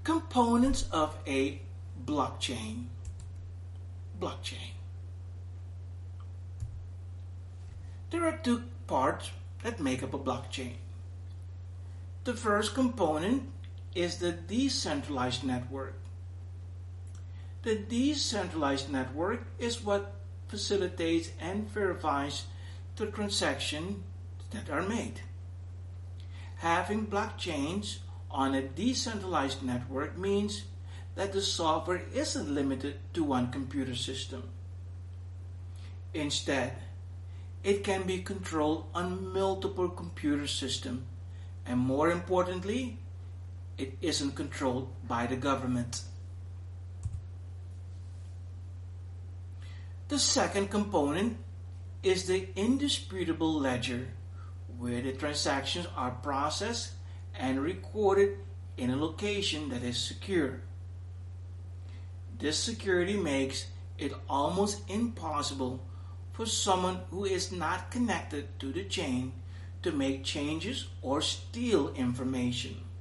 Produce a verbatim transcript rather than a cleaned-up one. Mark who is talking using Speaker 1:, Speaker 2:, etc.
Speaker 1: Components of a blockchain. Blockchain. There are two parts that make up a blockchain. The first component is the decentralized network. The decentralized network is what facilitates and verifies the transactions that are made. Having blockchains on a decentralized network means that the software isn't limited to one computer system. Instead, it can be controlled on multiple computer systems, and more importantly, it isn't controlled by the government. The second component is the indisputable ledger, where the transactions are processed and recorded in a location that is secure. This security makes it almost impossible for someone who is not connected to the chain to make changes or steal information.